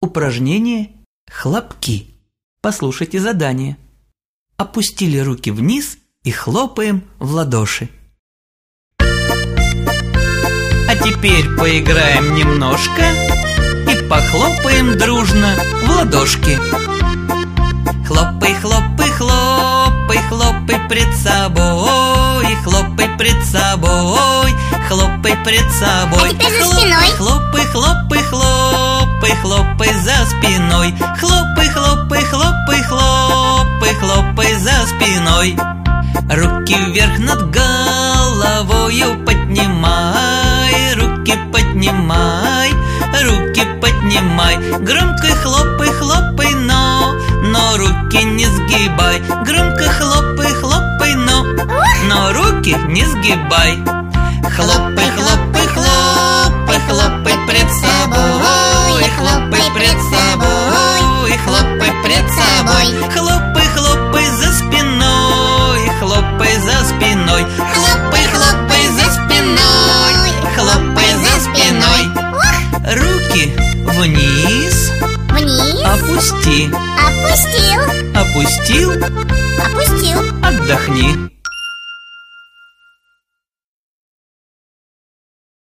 Упражнение «Хлопки». Послушайте задание. Опустили руки вниз и хлопаем в ладоши. А теперь поиграем немножко и похлопаем дружно в ладошки. Хлопай, хлопай, хлопай, хлопай пред собой, хлопай пред собой, хлопай пред собой. А теперь за спиной. Хлопай, хлопай, хлопай, хлопай за спиной. Хлопай, хлопай, хлопай, хлопай, хлопай за спиной. Руки вверх над головою поднимай, руки поднимай, руки поднимай. Громко хлопай, хлопай, но руки не сгибай. Громко хлопай, хлопай, но руки не сгибай. Хлопай, хлопай, хлопай, хлопай пред собой, хлопай пред собой, хлопай пред собой. Хлопай, хлопай за спиной, хлопай за спиной. Хлопай, хлопай за спиной, хлопай за спиной. Руки вниз, Вниз. опусти. Опустил. Опустил, Опустил. отдохни.